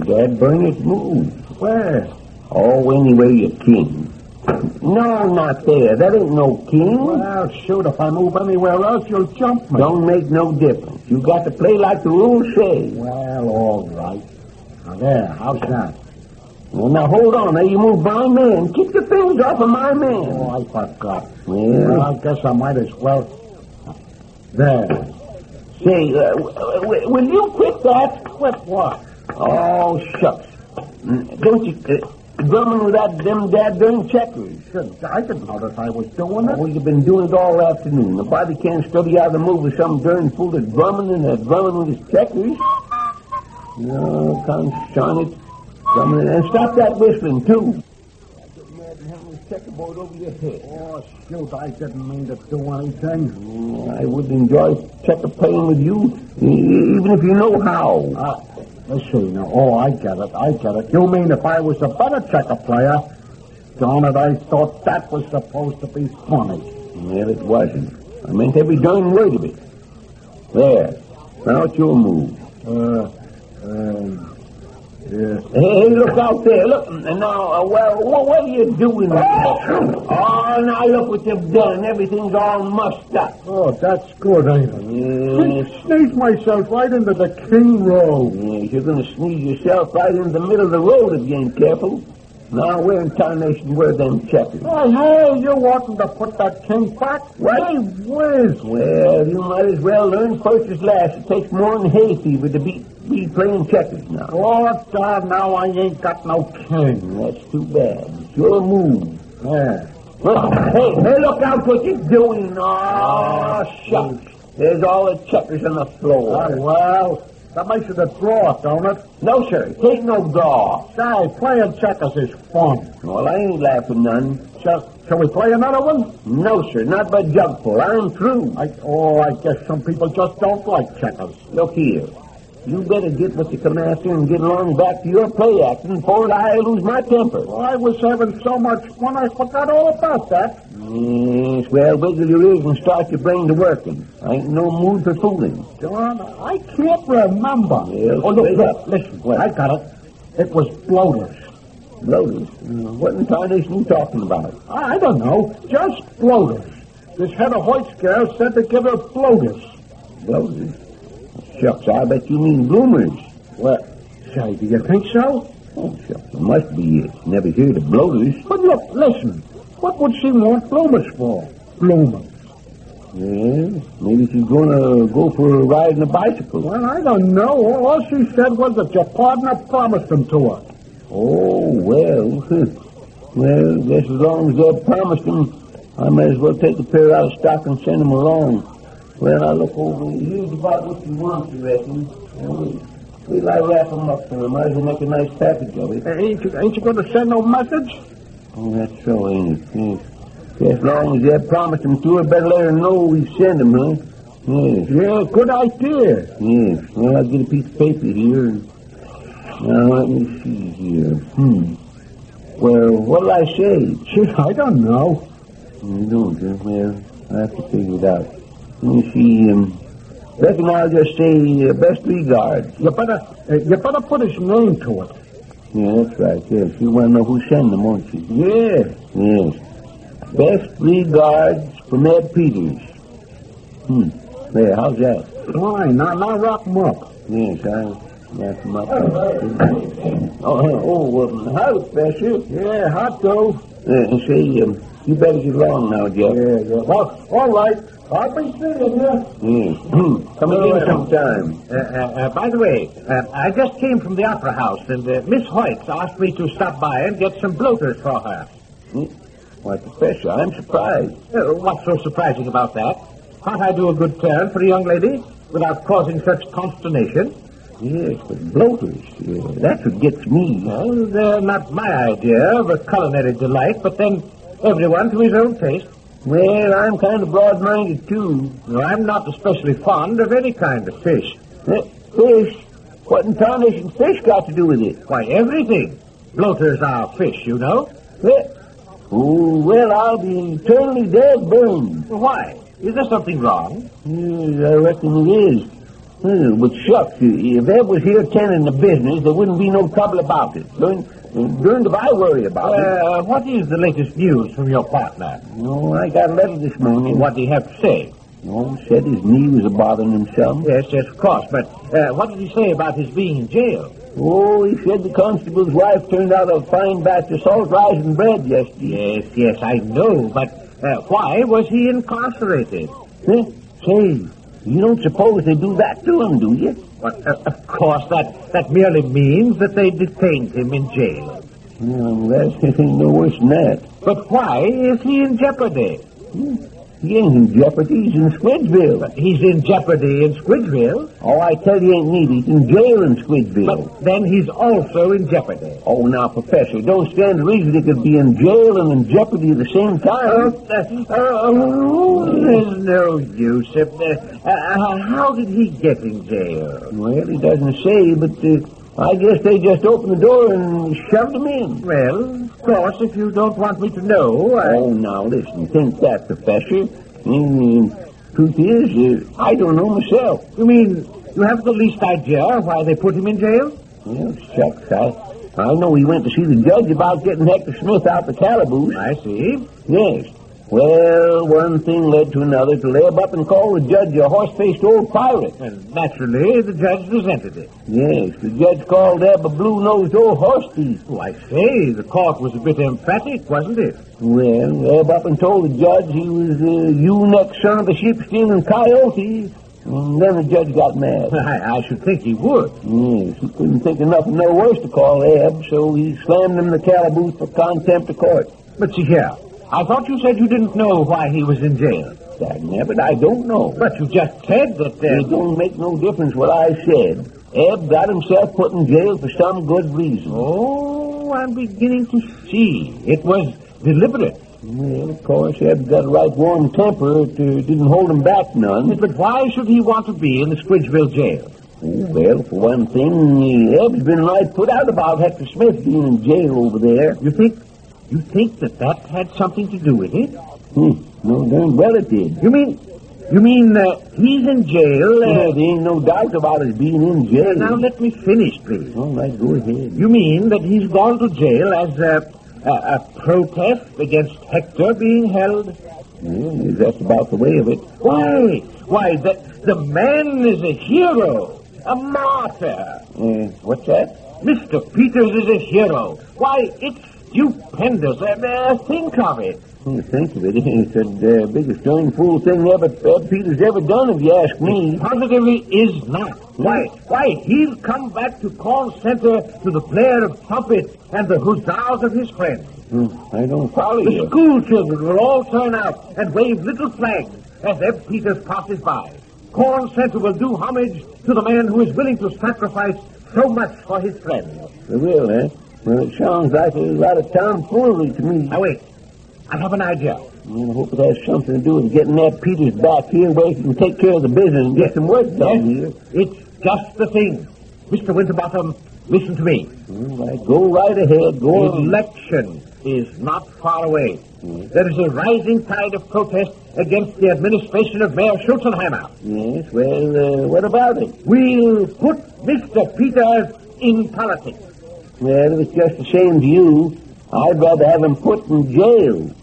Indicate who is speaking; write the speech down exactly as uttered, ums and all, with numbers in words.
Speaker 1: Dad, burn it, move.
Speaker 2: Where?
Speaker 1: Oh, anywhere you king. No, not there. That ain't no king.
Speaker 2: Well, shoot, if I move anywhere else, you'll jump me.
Speaker 1: Don't make no difference. You got to play like the rules say.
Speaker 2: Well, all right. Now, there, how's that?
Speaker 1: Well, now, hold on. Now, you move my man. Keep your fingers off of my man.
Speaker 2: Oh, I forgot.
Speaker 1: Well,
Speaker 2: Well, I guess I might as well. There.
Speaker 1: say, uh, w- w- will you quit that?
Speaker 2: Quit what?
Speaker 1: Oh, shucks. Mm, Don't you... Uh, drumming with that them dad darn checkers.
Speaker 2: Shit, I didn't notice I was doing it.
Speaker 1: Oh, you've been doing it all afternoon. Nobody can't study out of the move with some darn fool that's drumming and uh, drumming with his checkers. No, confound it. Drumming. And stop that whistling, too. Checkerboard over your head.
Speaker 2: Oh, shoot, I didn't mean to do anything.
Speaker 1: Mm, I would enjoy checker playing with you, e- even if you know how.
Speaker 2: Uh, let's see now. Oh, I get it, I get it. You mean if I was a better checker player? Darn it, I thought that was supposed to be funny.
Speaker 1: Well, it wasn't. I meant every darn word of it. There. Now it's your move.
Speaker 2: Uh, um... Yeah.
Speaker 1: Hey, look out there. Look. Now, uh, well, what, what are you doing? Oh, now look what you've done. Everything's all mussed up.
Speaker 2: Oh, that's good, ain't it?
Speaker 1: Yes.
Speaker 2: I sneezed myself right into the king row.
Speaker 1: Yes, you're going to sneeze yourself right in the middle of the road if you ain't careful. Now, where in tarnation were them checkers?
Speaker 2: Hey, hey, you oughtn't to put that king back.
Speaker 1: What?
Speaker 2: Hey, whiz.
Speaker 1: Well, you might as well learn first as last. It takes more than hay fever to be, be playing checkers now.
Speaker 2: Oh, God, now I ain't got no king.
Speaker 1: That's too bad. It's your move.
Speaker 2: Yeah.
Speaker 1: Well, hey, hey, look out what you're doing. Oh, shucks. There's all the checkers on the floor.
Speaker 2: Oh, well, that makes it a draw, don't it?
Speaker 1: No, sir. It ain't no draw.
Speaker 2: Say, playing checkers is fun.
Speaker 1: Well, I ain't laughing none.
Speaker 2: Shall, shall we play another one?
Speaker 1: No, sir. Not but jugful. I'm through.
Speaker 2: I, oh, I guess some people just don't like checkers.
Speaker 1: Look here. You better get what you come after and get along back to your play acting before I lose my temper.
Speaker 2: Well, I was having so much fun, I forgot all about that.
Speaker 1: Yes, well, wiggle your ears and start your brain to working. I ain't no mood for fooling.
Speaker 2: John, I can't remember.
Speaker 1: Well,
Speaker 2: oh, look,
Speaker 1: straight
Speaker 2: look,
Speaker 1: up.
Speaker 2: listen.
Speaker 1: What?
Speaker 2: I got it. It was bloaters.
Speaker 1: Bloaters? Uh, What in tarnation you talking about?
Speaker 2: I, I don't know. Just bloaters. This head of Hoyt's girl said to give her bloaters.
Speaker 1: Bloaters? Shucks, I bet you mean bloomers.
Speaker 2: Well, say, do you think so?
Speaker 1: Oh, shucks, it must be it. Never heard of bloaters.
Speaker 2: But look, listen. What would she want bloomers for? Bloomers.
Speaker 1: Yeah, maybe she's gonna go for a ride on a bicycle.
Speaker 2: Well, I don't know. All all she said was that your partner promised them to her.
Speaker 1: Oh, well. Well, guess as long as they've promised them, I might as well take a pair out of stock and send them along. Well, I look over. Here's about what you want, you reckon. And we, we like wrap them up for them. Might as well make a nice package of it.
Speaker 2: Uh, ain't you, ain't you going to send no message?
Speaker 1: Oh, that's so, ain't it? Yes. As long as they've promised them to her, better let her know we send them, huh? Yes.
Speaker 2: Yeah, good idea.
Speaker 1: Yes. Well, I'll get a piece of paper here. Now, let me see here. Hmm. Well, what'll I say?
Speaker 2: Gee, I don't know.
Speaker 1: You don't, huh? Well, I have to figure it out. Let me see. Um, reckon I'll just say uh, best regards.
Speaker 2: You better, uh, you better put his name to it.
Speaker 1: Yeah, that's right. Yes. You want to know who sent them, won't you?
Speaker 2: Yeah.
Speaker 1: Yes. Best regards from Ed Peters. Hmm. There, how's that?
Speaker 2: Fine. Now, now wrap him up.
Speaker 1: Yes, I'll wrap them up. Oh, oh, um, how, Professor?
Speaker 2: Yeah, hot dough.
Speaker 1: Uh, say, um, you better get along now, Jeff.
Speaker 2: Yeah, yeah. Well, all right. I'll be seeing you.
Speaker 1: Yes. Come again sometime.
Speaker 3: Uh, uh, uh, by the way, uh, I just came from the Opera House, and uh, Miss Hoyt asked me to stop by and get some bloaters for her.
Speaker 1: Hmm? Why, Professor, I'm surprised.
Speaker 3: Uh, what's so surprising about that? Can't I do a good turn for a young lady without causing such consternation?
Speaker 1: Yes, but bloaters, yeah, that's what gets me.
Speaker 3: Well, they're not my idea of a culinary delight, but then everyone to his own taste.
Speaker 1: Well, I'm kind of broad-minded, too.
Speaker 3: No, I'm not especially fond of any kind of fish.
Speaker 1: Eh, fish? What in tarnation fish got to do with it?
Speaker 3: Why, everything. Bloaters are fish, you know.
Speaker 1: Eh, oh, well, I'll be eternally dead burned.
Speaker 3: Why? Is there something wrong?
Speaker 1: Yes, I reckon it is. Hmm, but shucks, if Eb was here tending the business, there wouldn't be no trouble about it. During, during the I worry about it.
Speaker 3: Uh, what is the latest news from your partner?
Speaker 1: No, I got a letter this morning.
Speaker 3: What did he have to say?
Speaker 1: No, said his knee was a bothering him some.
Speaker 3: Yes, yes, of course. But uh, what did he say about his being in jail?
Speaker 1: Oh, he said the constable's wife turned out a fine batch of salt rising bread yesterday.
Speaker 3: Yes, yes, I know. But uh, why was he incarcerated?
Speaker 1: Huh? Say, you don't suppose they do that to him, do you?
Speaker 3: Well, uh, of course, that, that merely means that they detained him in jail.
Speaker 1: Well, that ain't no worse than that.
Speaker 3: But why is he in jeopardy?
Speaker 1: Hmm. He ain't in jeopardy. He's in Squidville.
Speaker 3: But he's in jeopardy in Squidville.
Speaker 1: Oh, I tell you, ain't need. He's in jail in Squidville.
Speaker 3: But then he's also in jeopardy.
Speaker 1: Oh, now, Professor, don't stand to reason he could be in jail and in jeopardy at the same time.
Speaker 3: Uh, uh, uh, there's no use. Uh, uh, how did he get in jail?
Speaker 1: Well, he doesn't say, but uh, I guess they just opened the door and shoved him in.
Speaker 3: Well, of course, if you don't want me to know... I...
Speaker 1: Oh, now, listen, think that, Professor. I mean, truth is, uh, I don't know myself.
Speaker 3: You mean you have the least idea why they put him in jail?
Speaker 1: Well, shucks, I, I know he went to see the judge about getting Hector Smith out the calaboose.
Speaker 3: I see.
Speaker 1: Yes. Well, one thing led to another to Eb up and call the judge a horse-faced old pirate.
Speaker 3: And naturally, the judge resented it.
Speaker 1: Yes, the judge called Eb a blue-nosed old horse thief.
Speaker 3: Oh, I say, the court was a bit emphatic, wasn't it?
Speaker 1: Well, Eb up and told the judge he was a ewe-neck son of a sheep-stealing coyote, and then the judge got mad.
Speaker 3: I, I should think he would.
Speaker 1: Yes, he couldn't think of nothing no worse to call Eb, so he slammed him in the calaboose for contempt of court.
Speaker 3: But see here, I thought you said you didn't know why he was in jail.
Speaker 1: Dagnabbit, I don't know.
Speaker 3: But you just said that... Uh...
Speaker 1: It don't make no difference what I said. Eb got himself put in jail for some good reason.
Speaker 3: Oh, I'm beginning to see. It was deliberate.
Speaker 1: Well, of course, Eb's got a right warm temper. It uh, didn't hold him back none.
Speaker 3: But why should he want to be in the Squidgeville jail?
Speaker 1: Oh, well, for one thing, Eb's been right put out about Hector Smith being in jail over there.
Speaker 3: You think... You think that that had something to do with it?
Speaker 1: Hmm. No darn well it did.
Speaker 3: You mean... You mean uh, he's in jail? Uh...
Speaker 1: Yeah, there ain't no doubt about his being in jail.
Speaker 3: Now, let me finish, please.
Speaker 1: All right, go ahead.
Speaker 3: You mean that he's gone to jail as a, a, a protest against Hector being held?
Speaker 1: Well, that's about the way of it.
Speaker 3: Why? Why, the, the man is a hero. A martyr.
Speaker 1: Uh, what's that?
Speaker 3: Mister Peters is a hero. Why, it's stupendous. Uh, uh, think of it.
Speaker 1: Oh, think of it. It's the uh, biggest darn fool thing ever Ed Peters ever done, if you ask me.
Speaker 3: It positively is not. Why, why, he'll come back to Corn Center to the blare of trumpets and the huzzahs of his friends.
Speaker 1: Hmm, I don't follow
Speaker 3: the
Speaker 1: you.
Speaker 3: The school children will all turn out and wave little flags as Ed Peters passes by. Corn Center will do homage to the man who is willing to sacrifice so much for his friends.
Speaker 1: They will, eh? Well, it sounds like a lot of tomfoolery to me.
Speaker 3: Now, wait. I have an idea.
Speaker 1: I hope it has something to do with getting Ed Peters back here where he can take care of the business and get some work done
Speaker 3: yes.
Speaker 1: here.
Speaker 3: It's just the thing. Mister Winterbottom, listen to me.
Speaker 1: All right, go right ahead. Go
Speaker 3: the
Speaker 1: on.
Speaker 3: Election is not far away. Mm. There is a rising tide of protest against the administration of Mayor Schulzenheimer.
Speaker 1: Yes, well, uh, what about it?
Speaker 3: We'll put Mister Peters in politics.
Speaker 1: Well, if it's just the same to you, I'd rather have him put in jail.